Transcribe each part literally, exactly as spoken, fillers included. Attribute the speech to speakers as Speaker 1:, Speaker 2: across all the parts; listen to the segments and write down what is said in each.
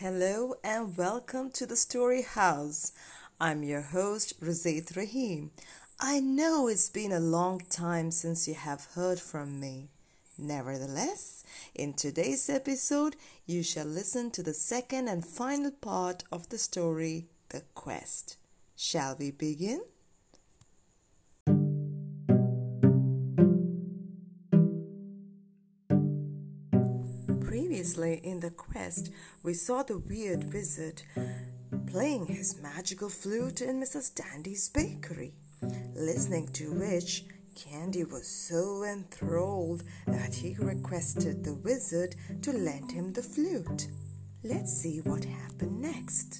Speaker 1: Hello and welcome to the Story House. I'm your host, Ruzaith Rahim. I know it's been a long time since you have heard from me. Nevertheless, in today's episode, you shall listen to the second and final part of the story, The Quest. Shall we begin? Previously in The Quest, we saw the weird wizard playing his magical flute in Missus Dandy's bakery, listening to which Candy was so enthralled that he requested the wizard to lend him the flute. Let's see what happened next.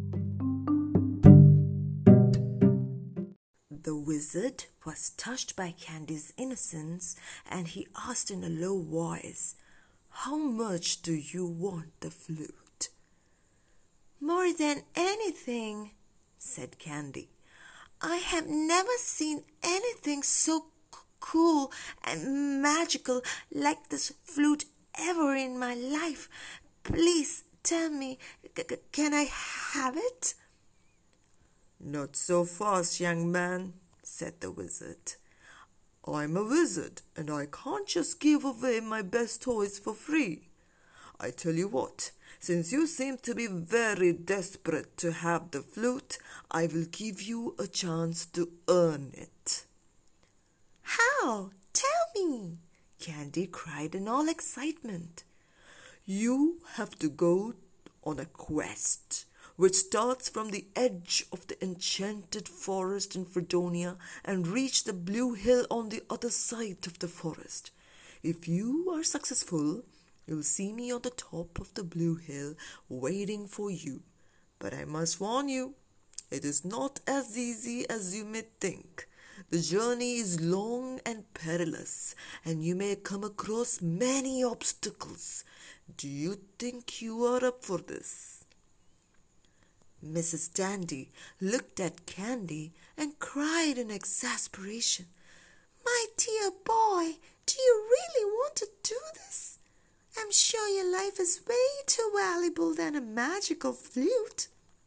Speaker 1: The wizard was touched by Candy's innocence, and he asked in a low voice, "How much do you want the flute?" "More than anything," said Candy. "I have never seen anything so c- cool and magical like this flute ever in my life. Please tell me, c- c- can I have it?" "Not so fast, young man," said the wizard. "I'm a wizard, and I can't just give away my best toys for free. I tell you what, since you seem to be very desperate to have the flute, I will give you a chance to earn it." "How? Tell me!" Candy cried in all excitement. "You have to go on a quest which starts from the edge of the enchanted forest in Fredonia and reach the blue hill on the other side of the forest. If you are successful, you'll see me on the top of the blue hill waiting for you. But I must warn you, it is not as easy as you may think. The journey is long and perilous, and you may come across many obstacles. Do you think you are up for this?" Missus Dandy looked at Candy and cried in exasperation, "My dear boy, do you really want to do this? I'm sure your life is way too valuable than a magical flute."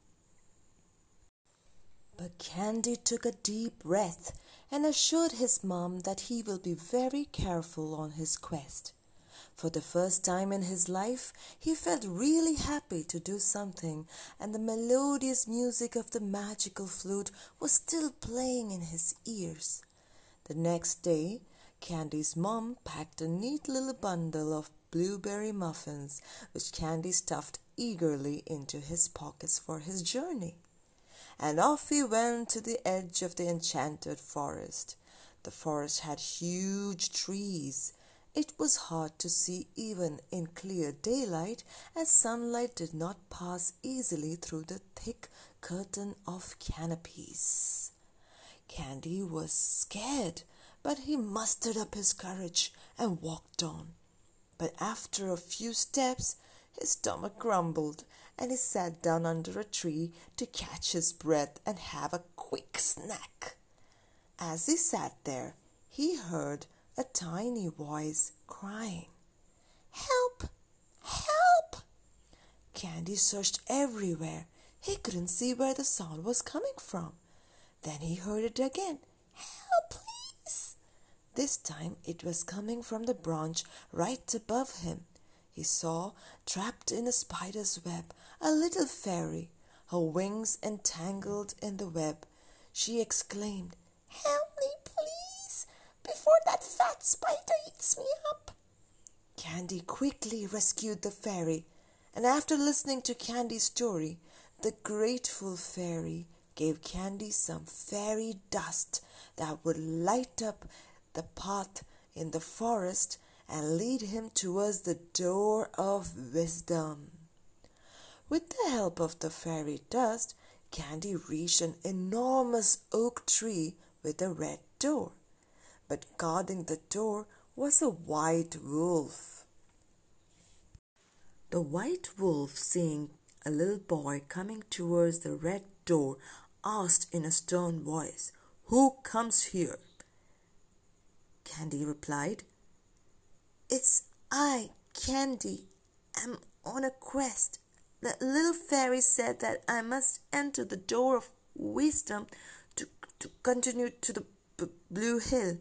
Speaker 1: But Candy took a deep breath and assured his mom that he will be very careful on his quest. For the first time in his life, he felt really happy to do something, and the melodious music of the magical flute was still playing in his ears. The next day, Candy's mom packed a neat little bundle of blueberry muffins, which Candy stuffed eagerly into his pockets for his journey. And off he went to the edge of the enchanted forest. The forest had huge trees. It was hard to see even in clear daylight, as sunlight did not pass easily through the thick curtain of canopies. Candy was scared, but he mustered up his courage and walked on. But after a few steps, his stomach grumbled, and he sat down under a tree to catch his breath and have a quick snack. As he sat there, he heard a tiny voice crying, "Help! Help!" Candy searched everywhere. He couldn't see where the sound was coming from. Then he heard it again, "Help, please!" This time it was coming from the branch right above him. He saw, trapped in a spider's web, a little fairy, her wings entangled in the web. She exclaimed, "Help me, please, before that fat spider eats me up." Candy quickly rescued the fairy, and after listening to Candy's story, the grateful fairy gave Candy some fairy dust that would light up the path in the forest and lead him towards the door of wisdom. With the help of the fairy dust, Candy reached an enormous oak tree with a red door. But guarding the door was a white wolf. The white wolf, seeing a little boy coming towards the red door, asked in a stern voice, "Who comes here?" Candy replied, "It's I, Candy. I'm on a quest. The little fairy said that I must enter the door of wisdom to, to continue to the b- blue hill.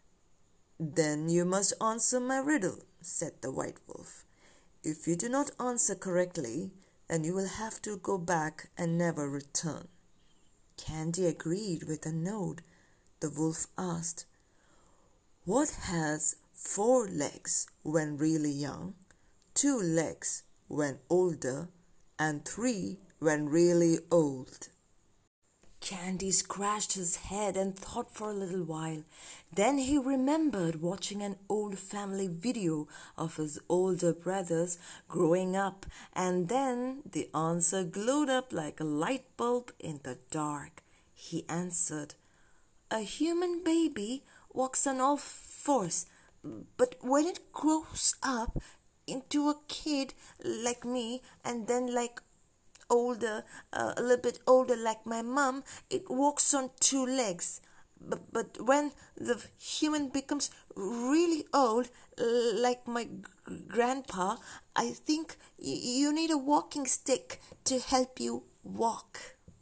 Speaker 1: Then you must answer my riddle, said the white wolf. If you do not answer correctly, then you will have to go back and never return. Candy agreed with a nod. The wolf asked, What has four legs when really young, two legs when older, and three when really old? Candy scratched his head and thought for a little while. Then he remembered watching an old family video of his older brothers growing up, and then the answer glowed up like a light bulb in the dark. He answered, A human baby walks on all fours, but when it grows up into a kid like me and then like older, uh, a little bit older like my mom, it walks on two legs. But, but when the human becomes really old, like my g- grandpa, I think y- you need a walking stick to help you walk.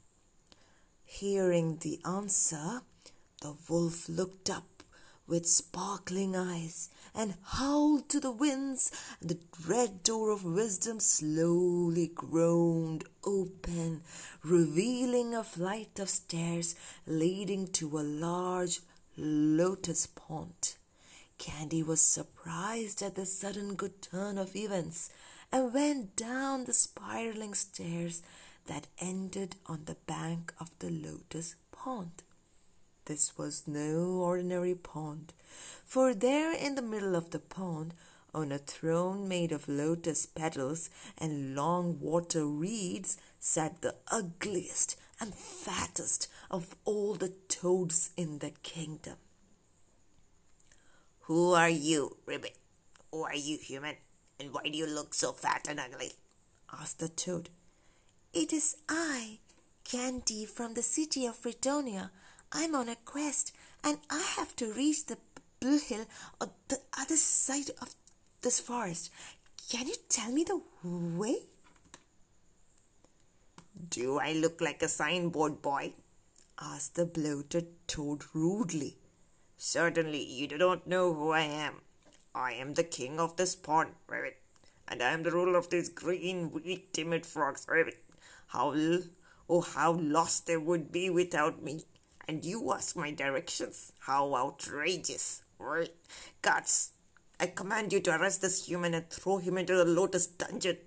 Speaker 1: Hearing the answer, the wolf looked up with sparkling eyes and howled to the winds, and the dread door of wisdom slowly groaned open, revealing a flight of stairs leading to a large lotus pond. Candy was surprised at the sudden good turn of events and went down the spiraling stairs that ended on the bank of the lotus pond. This was no ordinary pond, for there in the middle of the pond, on a throne made of lotus petals and long water reeds, sat the ugliest and fattest of all the toads in the kingdom.
Speaker 2: Who are you, Ribbit? Who are you, human? And why do you look so fat and ugly?
Speaker 1: Asked the toad. It is I, Candy, from the city of Fredonia. I'm on a quest, and I have to reach the blue hill on the other side of this forest. Can you tell me the way?
Speaker 2: Do I look like a signboard boy?
Speaker 1: Asked the bloated toad rudely.
Speaker 2: Certainly you do not know who I am. I am the king of this pond, Ribbit, and I am the ruler of these green, weak, timid frogs, Ribbit. How, oh, how lost they would be without me. And you ask my directions? How outrageous! Right. Guards, I command you to arrest this human and throw him into the lotus dungeon.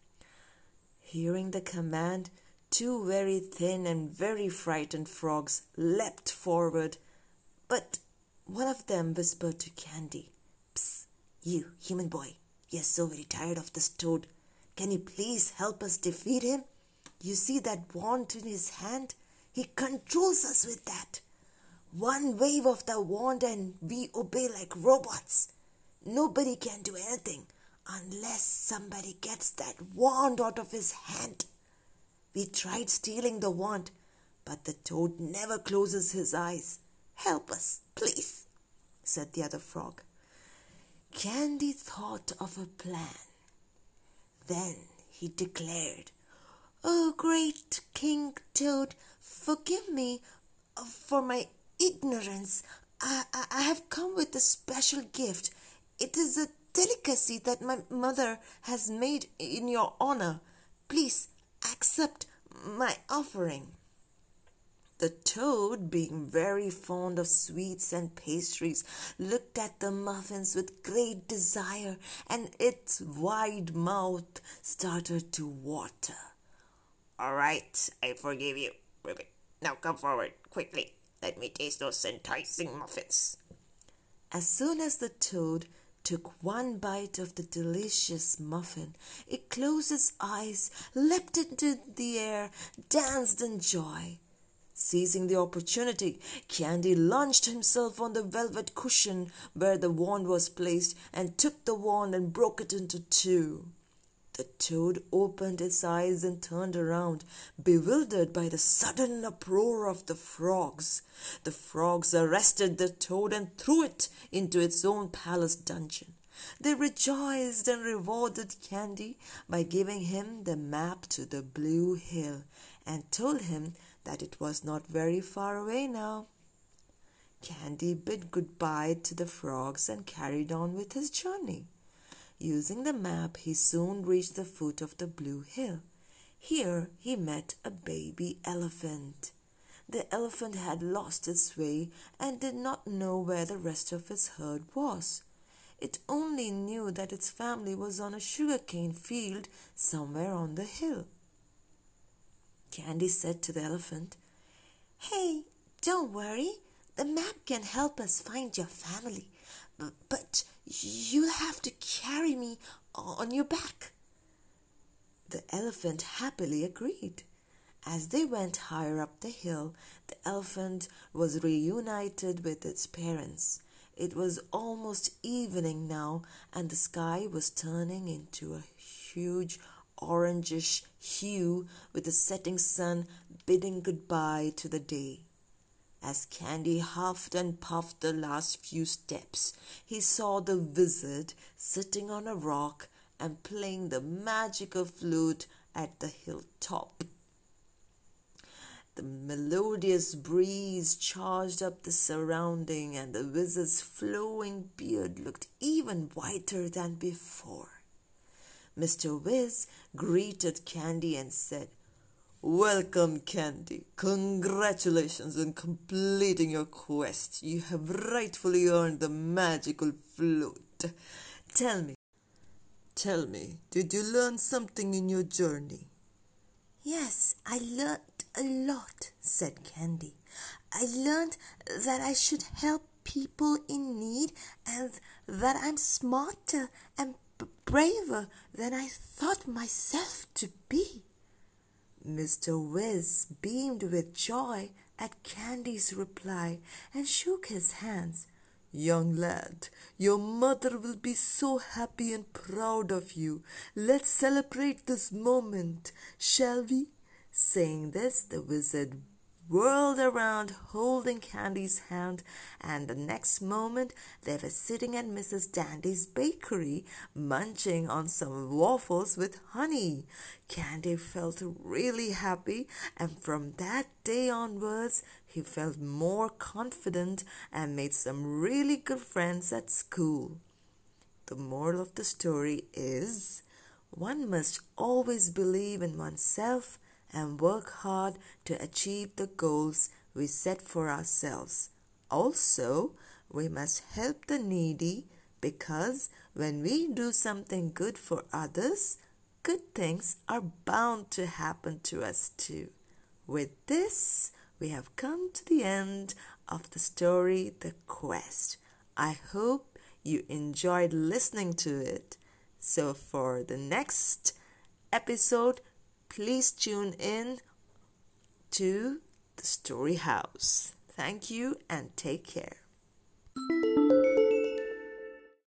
Speaker 1: Hearing the command, two very thin and very frightened frogs leapt forward, but one of them whispered to Candy, Psst, you, human boy, we are so very tired of this toad. Can you please help us defeat him? You see that wand in his hand? He controls us with that. One wave of the wand and we obey like robots. Nobody can do anything unless somebody gets that wand out of his hand. We tried stealing the wand, but the toad never closes his eyes. Help us, please, said the other frog. Candy thought of a plan. Then he declared, Oh, great King Toad, forgive me for my ignorance. I, I, I have come with a special gift. It is a delicacy that my mother has made in your honor. Please accept my offering. The toad, being very fond of sweets and pastries, looked at the muffins with great desire, and its wide mouth started to water.
Speaker 2: All right, I forgive you, Ribbit. Now come forward, quickly. Let me taste those enticing muffins.
Speaker 1: As soon as the toad took one bite of the delicious muffin, it closed its eyes, leapt into the air, danced in joy. Seizing the opportunity, Candy launched himself on the velvet cushion where the wand was placed and took the wand and broke it into two. The toad opened its eyes and turned around, bewildered by the sudden uproar of the frogs. The frogs arrested the toad and threw it into its own palace dungeon. They rejoiced and rewarded Candy by giving him the map to the Blue Hill and told him that it was not very far away now. Candy bid goodbye to the frogs and carried on with his journey. Using the map, he soon reached the foot of the Blue Hill. Here he met a baby elephant. The elephant had lost its way and did not know where the rest of its herd was. It only knew that its family was on a sugarcane field somewhere on the hill. Candy said to the elephant, "Hey, don't worry. The map can help us find your family, but, but you'll have to carry me on your back." The elephant happily agreed. As they went higher up the hill, the elephant was reunited with its parents. It was almost evening now, and the sky was turning into a huge orangish hue with the setting sun bidding goodbye to the day. As Candy huffed and puffed the last few steps, he saw the wizard sitting on a rock and playing the magical flute at the hilltop. The melodious breeze charged up the surrounding, and the wizard's flowing beard looked even whiter than before. Mister Wiz greeted Candy and said, "Welcome, Candy. Congratulations on completing your quest. You have rightfully earned the magical flute. Tell me, tell me, did you learn something in your journey?"
Speaker 3: "Yes, I learned a lot," said Candy. "I learned that I should help people in need and that I'm smarter and b- braver than I thought myself to be."
Speaker 1: Mister Wiz beamed with joy at Candy's reply and shook his hands. "Young lad, your mother will be so happy and proud of you. Let's celebrate this moment, shall we?" Saying this, the wizard whirled around holding Candy's hand, and the next moment they were sitting at Missus Dandy's bakery munching on some waffles with honey. Candy felt really happy, and from that day onwards he felt more confident and made some really good friends at school. The moral of the story is, one must always believe in oneself and work hard to achieve the goals we set for ourselves. Also, we must help the needy, because when we do something good for others, good things are bound to happen to us too. With this, we have come to the end of the story, The Quest. I hope you enjoyed listening to it. So for the next episode, please tune in to the Story House. Thank you and take care.